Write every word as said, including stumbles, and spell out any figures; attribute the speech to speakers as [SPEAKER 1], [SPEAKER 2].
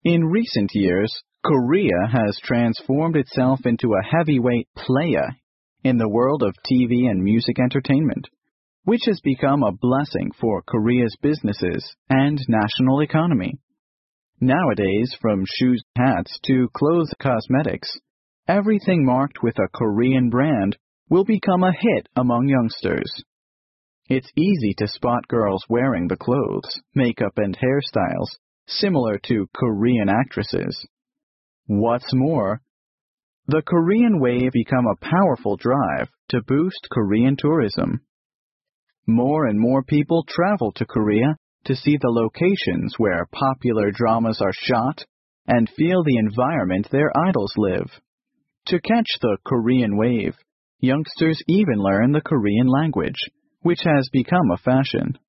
[SPEAKER 1] In recent years, Korea has transformed itself into a heavyweight player in the world of T V and music entertainment, which has become a blessing for Korea's businesses and national economy. Nowadays, from shoes, hats to clothes, cosmetics, everything marked with a Korean brand will become a hit among youngsters. It's easy to spot girls wearing the clothes, makeup, and hairstyles similar to Korean actresses. What's more, the Korean wave become a powerful drive to boost Korean tourism. More and more people travel to Korea to see the locations where popular dramas are shot and feel the environment their idols live. To catch the Korean wave, youngsters even learn the Korean language, which has become a fashion.